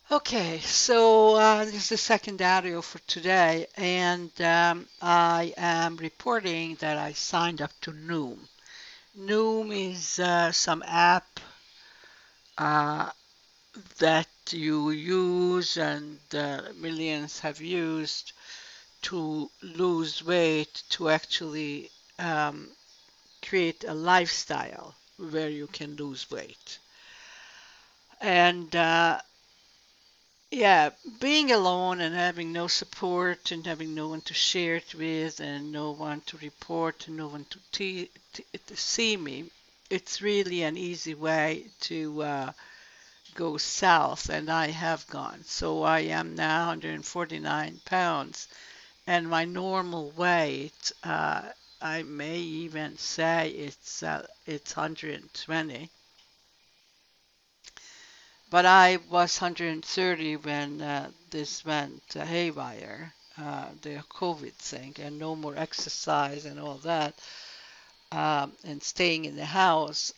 Okay, so this is the second audio for today, and I am reporting that I signed up to Noom. Noom is some app uh, that you use and millions have used to lose weight, to actually um, create a lifestyle where you can lose weight. And yeah, being alone and having no support and having no one to share it with and no one to report and no one to see me, it's really an easy way to go south, and I have gone. So I am now 149 pounds, and my normal weight, I may even say it's 120. But I was 130 when this went haywire, the COVID thing, and no more exercise and all that, and staying in the house.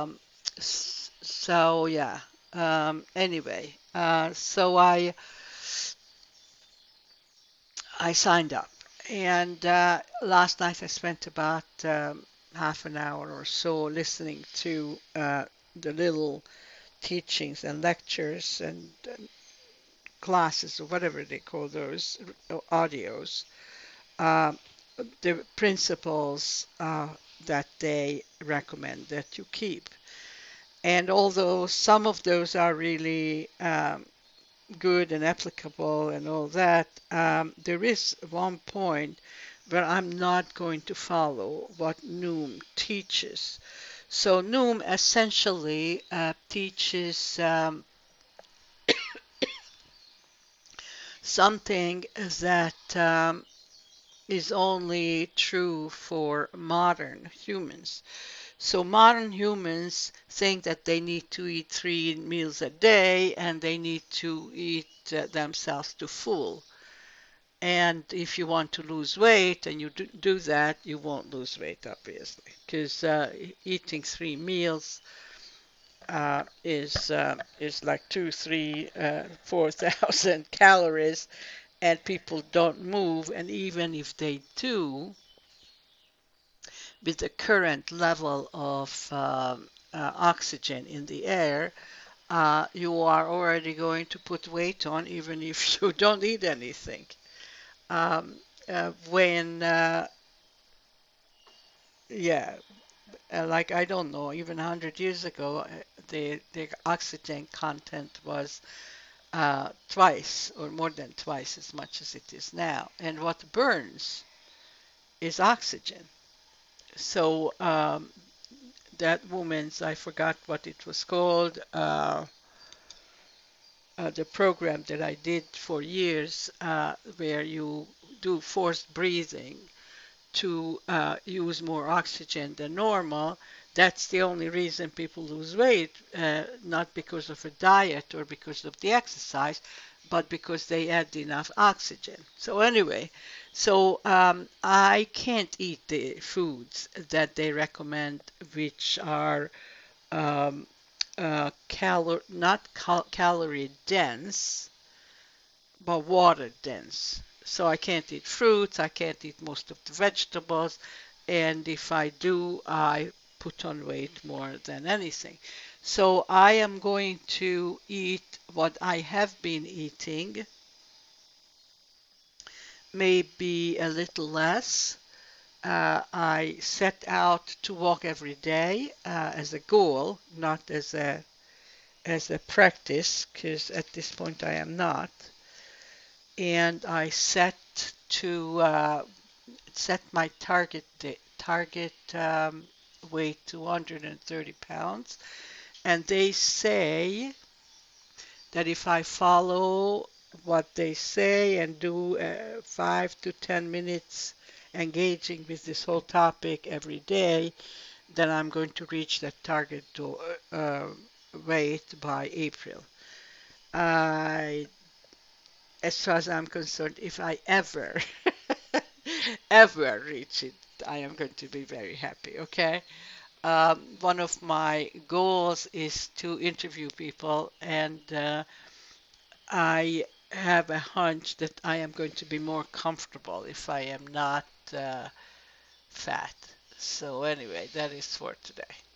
So yeah. Anyway, so I signed up, and last night I spent about half an hour or so listening to the little teachings and lectures and classes or whatever they call those audios, uh, the principles that they recommend that you keep. And although some of those are really good and applicable and all that, there is one point where I'm not going to follow what Noom teaches. So Noom essentially teaches something that is only true for modern humans. So modern humans think that they need to eat 3 meals a day and they need to eat themselves to full. And if you want to lose weight and you do that, you won't lose weight, obviously, because eating 3 meals is like 4,000 calories, and people don't move. And even if they do, with the current level of oxygen in the air, you are already going to put weight on even if you don't eat anything. Um, when, yeah, like I don't know, even 100 years ago, the oxygen content was twice or more than twice as much as it is now. And what burns is oxygen. So that woman's, I forgot what it was called, the program that I did for years, where you do forced breathing to use more oxygen than normal. That's the only reason people lose weight, not because of a diet or because of the exercise, but because they add enough oxygen. So anyway, so I can't eat the foods that they recommend, which are um, not calorie dense, but water dense. So I can't eat fruits, I can't eat most of the vegetables, and if I do, I put on weight more than anything. So I am going to eat what I have been eating, maybe a little less. I set out to walk every day as a goal, not as a practice, because at this point I am not. And I to set my target weight to 130 pounds. And they say that if I follow what they say and do 5 to 10 minutes engaging with this whole topic every day, then I'm going to reach that target uh, weight by April. I As far as I'm concerned, if I ever, ever reach it, I am going to be very happy, okay? One of my goals is to interview people, and I have a hunch that I am going to be more comfortable if I am not fat. So anyway, that is for today.